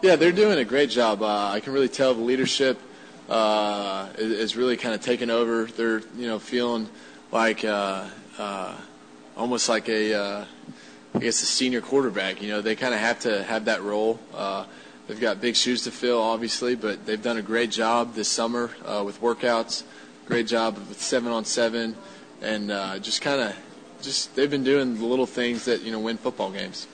Yeah, they're doing a great job. I can really tell the leadership is really kind of taking over. They're feeling like almost like a senior quarterback. They kind of have to have that role. They've got big shoes to fill, obviously, but they've done a great job this summer with workouts. Great job with 7-on-7, and they've been doing the little things that win football games.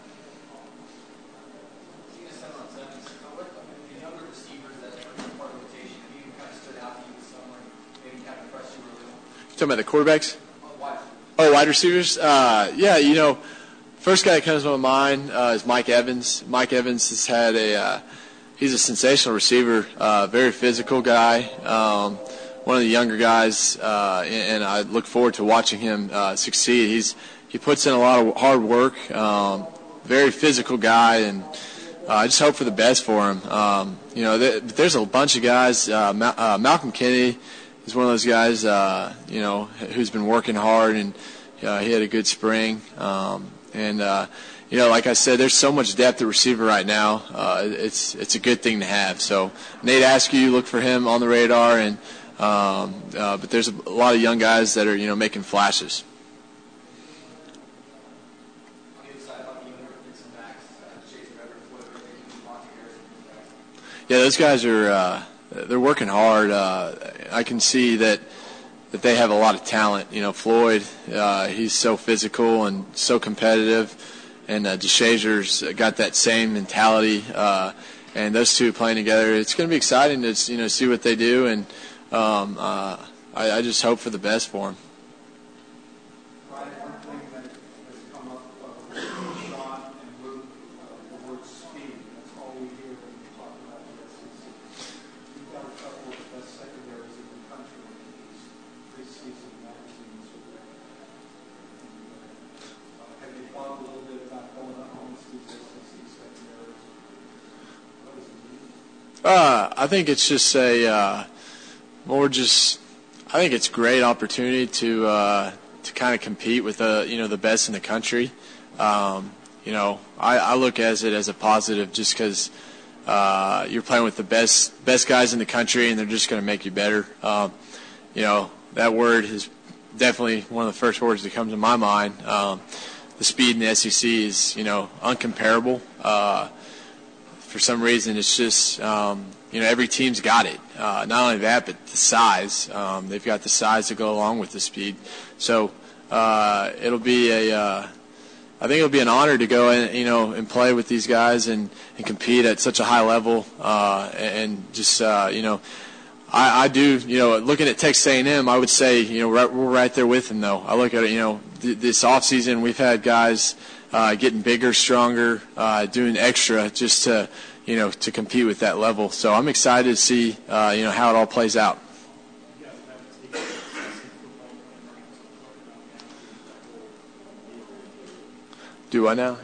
Talking about the quarterbacks? Wide receivers? First guy that comes to my mind is Mike Evans. Mike Evans has had he's a sensational receiver, very physical guy, one of the younger guys, and I look forward to watching him succeed. He puts in a lot of hard work, very physical guy, and I just hope for the best for him. There's a bunch of guys. Malcolm Kennedy is one of those guys, who's been working hard, and he had a good spring. Like I said, there's so much depth at receiver right now. It's a good thing to have. So Nate Askew, look for him on the radar, and but there's a lot of young guys that are making flashes. Yeah, those guys are they're working hard. I can see that they have a lot of talent. Floyd, he's so physical and so competitive, and DeShazer's got that same mentality. And those two playing together, it's going to be exciting to see what they do, and I just hope for the best for them. I think it's just I think it's a great opportunity to kind of compete with the best in the country. I look at it as a positive just because you're playing with the best guys in the country, and they're just going to make you better. That word is definitely one of the first words that comes to my mind. The speed in the SEC is uncomparable. For some reason, it's just every team's got it. Not only that, but the size. They've got the size to go along with the speed. So it'll be I think it'll be an honor to go and play with these guys and compete at such a high level. And just I do looking at Texas A&M, I would say we're right there with them though. I look at it this off season, we've had guys getting bigger, stronger, doing extra just to compete with that level. So I'm excited to see how it all plays out. Do I now?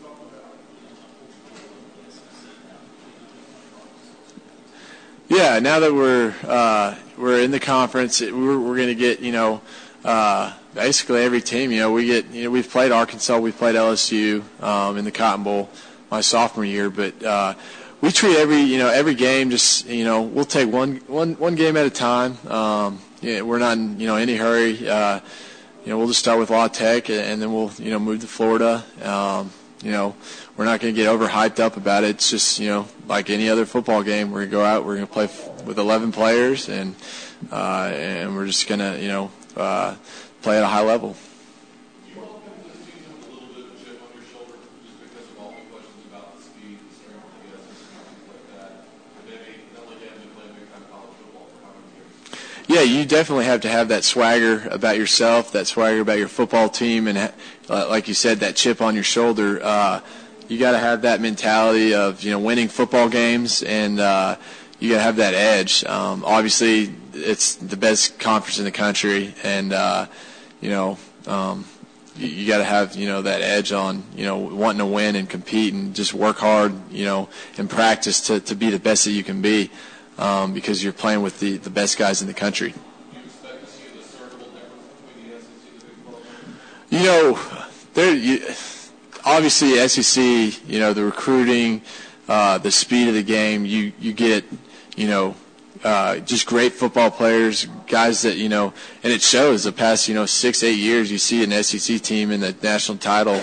Yeah, now that we're in the conference, we're going to get basically every team. We've played Arkansas, we've played LSU in the Cotton Bowl my sophomore year, but we treat every game just we'll take one game at a time. We're not in any hurry. We'll just start with La Tech, and then we'll move to Florida. We're not going to get overhyped up about it. It's just like any other football game. We're going to go out. We're going to play with 11 players, and we're just going to play at a high level. Do you welcome this season with a little bit of a chip on your shoulder just because of all the questions about the speed, the strength of the SEC, things like that? And maybe not like having to play big-time college football for how many years? Yeah, you definitely have to have that swagger about yourself, that swagger about your football team, and like you said, that chip on your shoulder. You got to have that mentality of winning football games, and you got to have that edge. Obviously, it's the best conference in the country, and you got to have that edge on wanting to win and compete and just work hard and practice to be the best that you can be, because you're playing with the best guys in the country. Do you expect to see a discernible difference between the SEC and the Big 12? Obviously SEC, the recruiting, the speed of the game. You get, just great football players, guys that, and it shows the past, 6-8 years. You see an SEC team in the national title,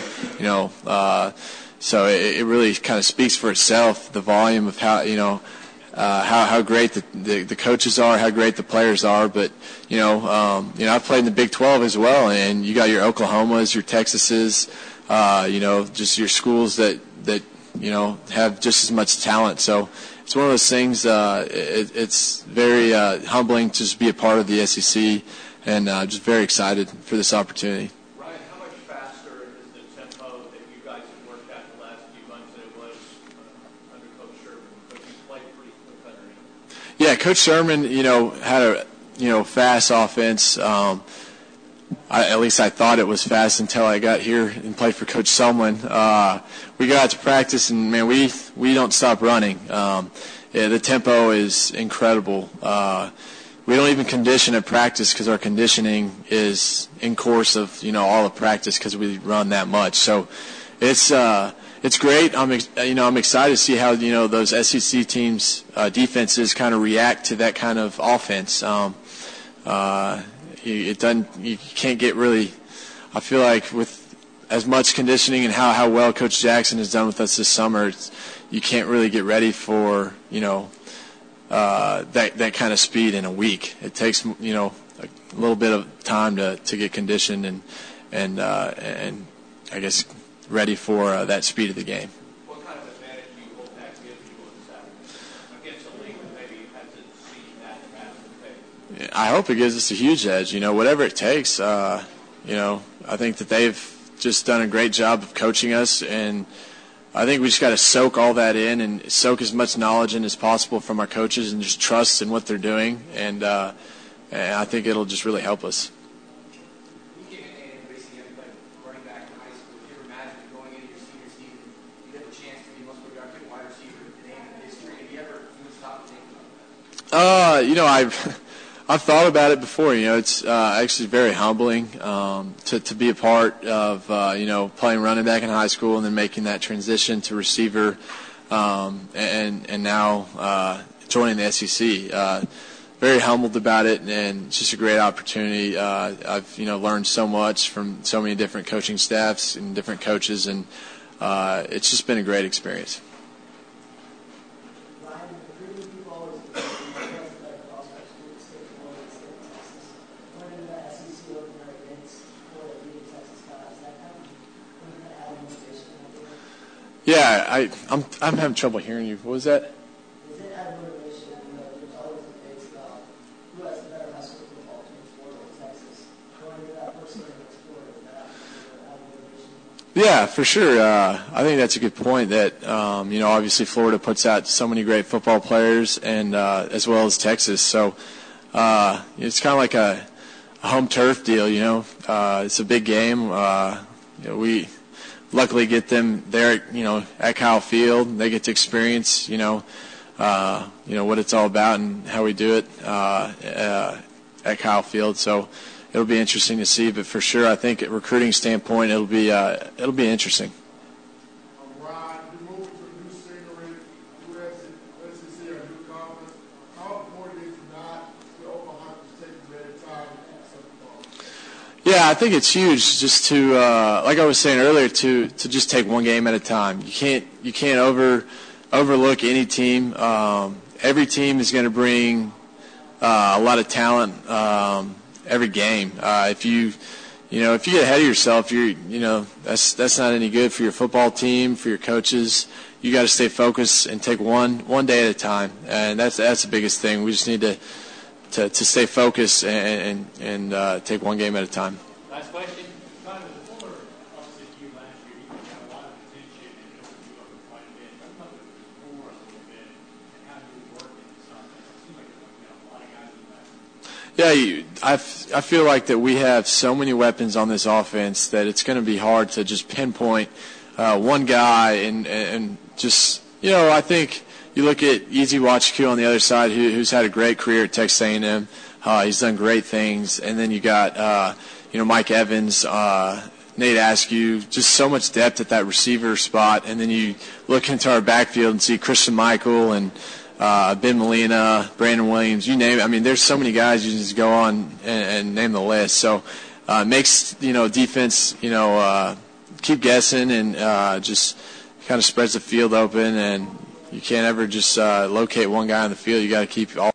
so it really kind of speaks for itself, the volume of how great the coaches are, how great the players are. But, I've played in the Big 12 as well, and you got your Oklahomas, your Texases, just your schools that have just as much talent. So it's one of those things, it's very humbling to just be a part of the SEC, and just very excited for this opportunity. Ryan, how much faster is the tempo that you guys have worked at the last few months than it was under Coach Sherman? Because he's played pretty quick under him. Yeah, Coach Sherman, had a, fast offense. At least I thought it was fast until I got here and played for Coach Sumlin. We got out to practice, and, man, we don't stop running. The tempo is incredible. We don't even condition at practice because our conditioning is in course of, all of practice because we run that much. So it's great. I'm excited to see how, those SEC teams' defenses kind of react to that kind of offense. You can't get really, I feel like with as much conditioning and how well Coach Jackson has done with us this summer, you can't really get ready for, that kind of speed in a week. It takes, a little bit of time to get conditioned and I guess ready for that speed of the game. What kind of advantage do you hope that gives you on Saturday against a league that maybe hasn't seen that fast pace? I hope it gives us a huge edge. Whatever it takes. I think that they've just done a great job of coaching us, and I think we just got to soak all that in and soak as much knowledge in as possible from our coaches and just trust in what they're doing, and I think it'll just really help us. You came in and basically played running back in high school. Did you ever imagine going into your senior season, you have a chance to be the most productive wide receiver in history? Have you ever stopped thinking about that? I've thought about it before. It's actually very humbling to be a part of playing running back in high school and then making that transition to receiver, and now joining the SEC. Very humbled about it, and it's just a great opportunity. I've learned so much from so many different coaching staffs and different coaches, and it's just been a great experience. Yeah, I'm having trouble hearing you. What was that? Is it out of motivation? There's always debates about who has the better high school football team, Florida or Texas. Going to that person in the sport, is that out of motivation? Yeah, for sure. I think that's a good point. That obviously Florida puts out so many great football players, and as well as Texas. So it's kind of like a home turf deal. It's a big game. We luckily get them there, at Kyle Field. They get to experience, what it's all about and how we do it at Kyle Field. So it'll be interesting to see. But for sure, I think at recruiting standpoint, it'll be interesting. Ryan, you're moving to a new scenery, new SEC, a new conference. How important is it not to Oklahoma to take their time at some point? Yeah, I think it's huge just to, like I was saying earlier, to just take one game at a time. You can't overlook any team. Every team is going to bring a lot of talent every game. If you get ahead of yourself, that's not any good for your football team, for your coaches. You got to stay focused and take one day at a time, and that's the biggest thing. We just need to stay focused and take one game at a time. Last question. Kind of the former, obviously, you last year, you got a lot of attention and it opened you up quite a bit. Talk about the more a little bit and how you work in this offense. It seems like a lot of guys in that. Yeah, I feel like that we have so many weapons on this offense that it's going to be hard to just pinpoint one guy and just, I think you look at Easy Watch Q on the other side, who's had a great career at Texas A&M. He's done great things. And then you got, Mike Evans, Nate Askew, just so much depth at that receiver spot. And then you look into our backfield and see Christian Michael and Ben Molina, Brandon Williams, you name it. I mean, there's so many guys you can just go on and name the list. So it makes, defense, keep guessing and just kind of spreads the field open. And you can't ever just locate one guy on the field. You got to keep all